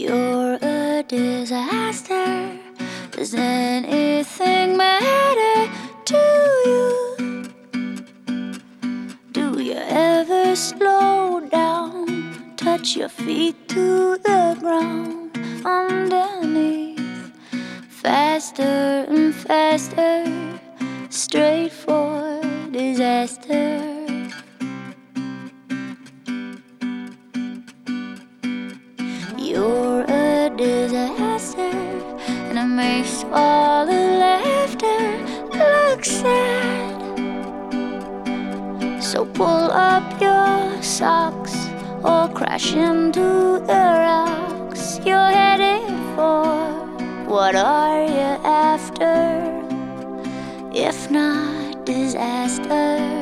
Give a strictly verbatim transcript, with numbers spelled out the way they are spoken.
You're a disaster. Does anything matter to you? Do you ever slow down, touch your feet to the ground underneath? Faster and faster, straight for disaster. You're a disaster, and it makes all the laughter look sad. So pull up your socks or crash into the rocks you're headed for. What are you after, if not disaster?